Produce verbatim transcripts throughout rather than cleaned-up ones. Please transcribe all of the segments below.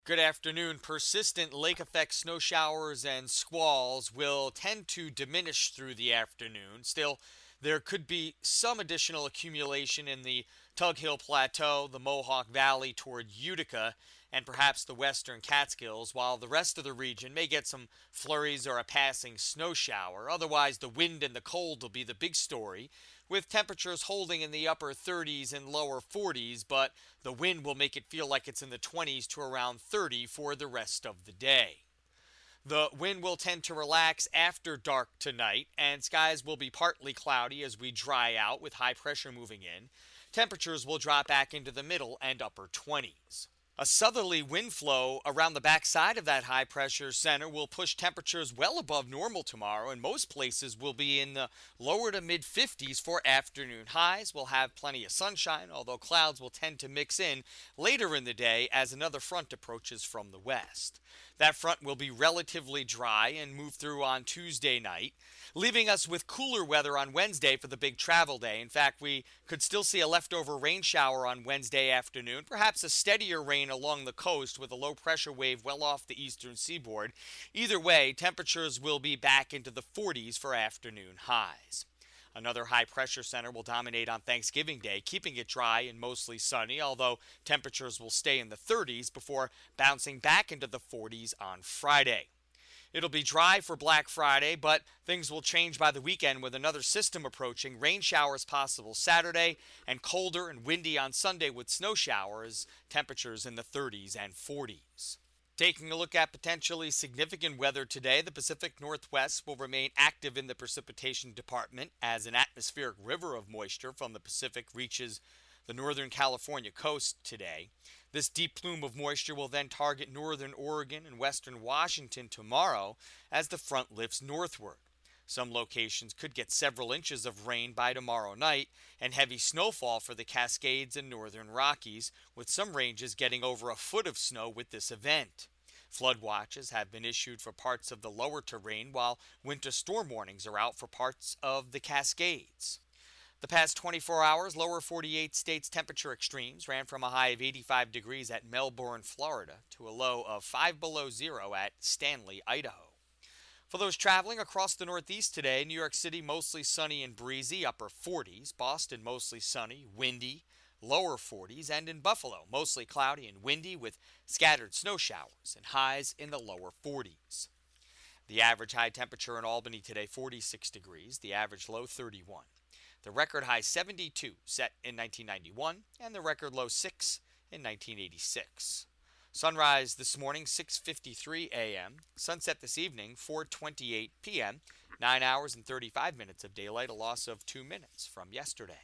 Good afternoon. Persistent lake effect snow showers and squalls will tend to diminish through the afternoon. Still, there could be some additional accumulation in the Tug Hill Plateau, the Mohawk Valley toward Utica, and perhaps the western Catskills, while the rest of the region may get some flurries or a passing snow shower. Otherwise, the wind and the cold will be the big story, with temperatures holding in the upper thirties and lower forties, but the wind will make it feel like it's in the twenties to around thirty for the rest of the day. The wind will tend to relax after dark tonight, and skies will be partly cloudy as we dry out with high pressure moving in. Temperatures will drop back into the middle and upper twenties. A southerly wind flow around the backside of that high pressure center will push temperatures well above normal tomorrow, and most places will be in the lower to mid fifties for afternoon highs. We'll have plenty of sunshine, although clouds will tend to mix in later in the day as another front approaches from the west. That front will be relatively dry and move through on Tuesday night, leaving us with cooler weather on Wednesday for the big travel day. In fact, we could still see a leftover rain shower on Wednesday afternoon, perhaps a steadier rain along the coast with a low pressure wave well off the eastern seaboard. Either way, temperatures will be back into the forties for afternoon highs. Another high pressure center will dominate on Thanksgiving Day, keeping it dry and mostly sunny, although temperatures will stay in the thirties before bouncing back into the forties on Friday. It'll be dry for Black Friday, but things will change by the weekend with another system approaching. Rain showers possible Saturday, and colder and windy on Sunday with snow showers, temperatures in the thirties and forties. Taking a look at potentially significant weather today, the Pacific Northwest will remain active in the precipitation department as an atmospheric river of moisture from the Pacific reaches the northern California coast today. This deep plume of moisture will then target northern Oregon and western Washington tomorrow as the front lifts northward. Some locations could get several inches of rain by tomorrow night and heavy snowfall for the Cascades and northern Rockies, with some ranges getting over a foot of snow with this event. Flood watches have been issued for parts of the lower terrain, while winter storm warnings are out for parts of the Cascades. The past twenty-four hours, lower forty-eight states temperature extremes ran from a high of eighty-five degrees at Melbourne, Florida, to a low of five below zero at Stanley, Idaho. For those traveling across the Northeast today, New York City mostly sunny and breezy, upper forties. Boston mostly sunny, windy, lower forties. And in Buffalo, mostly cloudy and windy with scattered snow showers and highs in the lower forties. The average high temperature in Albany today, forty-six degrees. The average low, thirty-one. The record high, seventy-two, set in nineteen ninety-one, and the record low, six in nineteen eighty-six. Sunrise this morning, six fifty-three a.m. Sunset this evening, four twenty-eight p.m. nine hours and thirty-five minutes of daylight, a loss of two minutes from yesterday.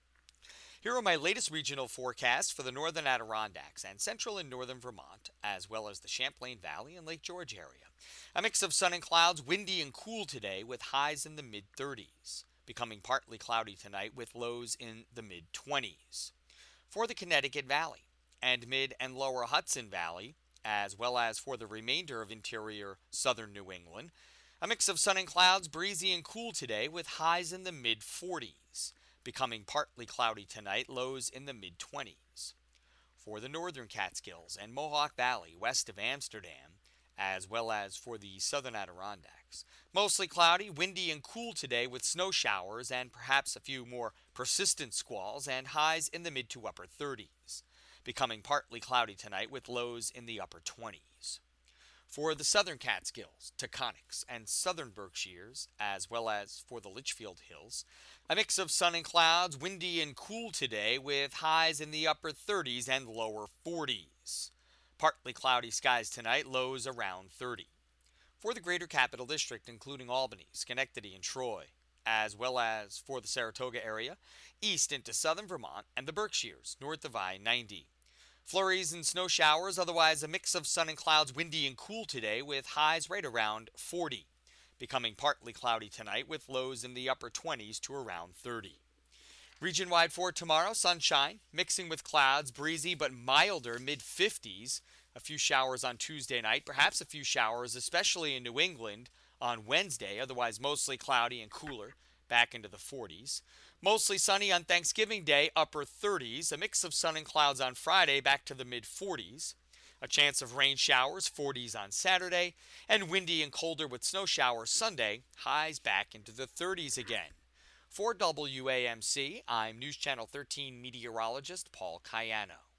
Here are my latest regional forecasts for the northern Adirondacks and central and northern Vermont, as well as the Champlain Valley and Lake George area. A mix of sun and clouds, windy and cool today with highs in the mid-thirties. Becoming partly cloudy tonight with lows in the mid-twenties. For the Connecticut Valley and mid and lower Hudson Valley, as well as for the remainder of interior southern New England, a mix of sun and clouds, breezy and cool today with highs in the mid-forties. Becoming partly cloudy tonight, lows in the mid-twenties. For the northern Catskills and Mohawk Valley west of Amsterdam, as well as for the southern Adirondacks. Mostly cloudy, windy, and cool today with snow showers and perhaps a few more persistent squalls and highs in the mid to upper thirties. Becoming partly cloudy tonight with lows in the upper twenties. For the southern Catskills, Taconics, and southern Berkshires, as well as for the Litchfield Hills, a mix of sun and clouds, windy and cool today with highs in the upper thirties and lower forties. Partly cloudy skies tonight, lows around thirty. For the greater capital district, including Albany, Schenectady, and Troy, as well as for the Saratoga area, east into southern Vermont, and the Berkshires, north of I ninety. Flurries and snow showers, otherwise a mix of sun and clouds, windy and cool today with highs right around forty. Becoming partly cloudy tonight with lows in the upper twenties to around thirty. Region-wide for tomorrow, sunshine, mixing with clouds, breezy but milder mid-fifties. A few showers on Tuesday night, perhaps a few showers, especially in New England, on Wednesday, otherwise mostly cloudy and cooler, back into the forties. Mostly sunny on Thanksgiving Day, upper thirties. A mix of sun and clouds on Friday, back to the mid-forties. A chance of rain showers, forties on Saturday, and windy and colder with snow showers Sunday, highs back into the thirties again. For W A M C, I'm News Channel thirteen meteorologist Paul Cayano.